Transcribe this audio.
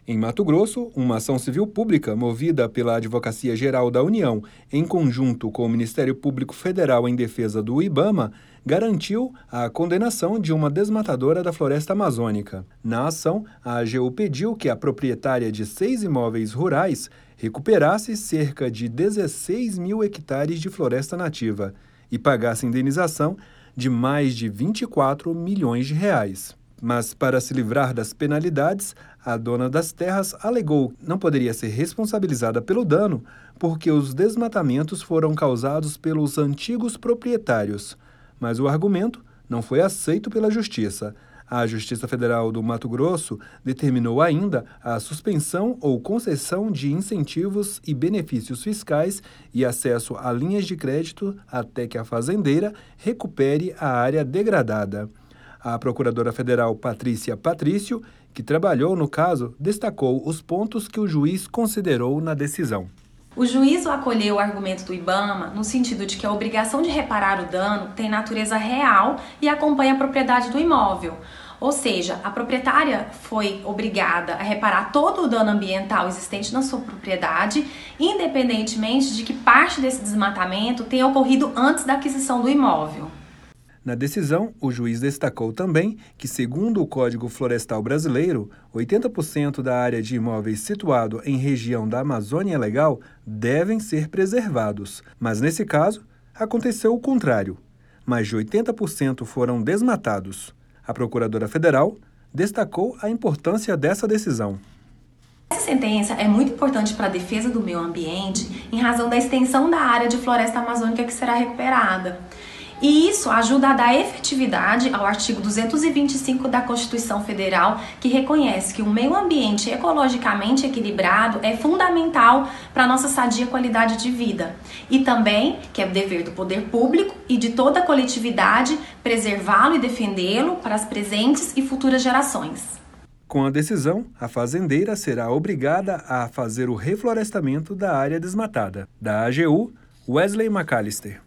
Em Mato Grosso, uma ação civil pública movida pela Advocacia Geral da União, em conjunto com o Ministério Público Federal em defesa do IBAMA, garantiu a condenação de uma desmatadora da floresta amazônica. Na ação, a AGU pediu que a proprietária de 6 imóveis rurais recuperasse cerca de 16 mil hectares de floresta nativa e pagasse indenização de mais de 24 milhões de reais. Mas, para se livrar das penalidades, a dona das terras alegou que não poderia ser responsabilizada pelo dano porque os desmatamentos foram causados pelos antigos proprietários. Mas o argumento não foi aceito pela Justiça. A Justiça Federal do Mato Grosso determinou ainda a suspensão ou concessão de incentivos e benefícios fiscais e acesso a linhas de crédito até que a fazendeira recupere a área degradada. A procuradora federal Patrícia Patrício, que trabalhou no caso, destacou os pontos que o juiz considerou na decisão. O juízo acolheu o argumento do IBAMA no sentido de que a obrigação de reparar o dano tem natureza real e acompanha a propriedade do imóvel. Ou seja, a proprietária foi obrigada a reparar todo o dano ambiental existente na sua propriedade, independentemente de que parte desse desmatamento tenha ocorrido antes da aquisição do imóvel. Na decisão, o juiz destacou também que, segundo o Código Florestal Brasileiro, 80% da área de imóveis situado em região da Amazônia Legal devem ser preservados. Mas, nesse caso, aconteceu o contrário. Mais de 80% foram desmatados. A procuradora federal destacou a importância dessa decisão. Essa sentença é muito importante para a defesa do meio ambiente em razão da extensão da área de floresta amazônica que será recuperada. E isso ajuda a dar efetividade ao artigo 225 da Constituição Federal, que reconhece que o meio ambiente ecologicamente equilibrado é fundamental para a nossa sadia qualidade de vida. E também que é dever do poder público e de toda a coletividade preservá-lo e defendê-lo para as presentes e futuras gerações. Com a decisão, a fazendeira será obrigada a fazer o reflorestamento da área desmatada. Da AGU, Wesley McAllister.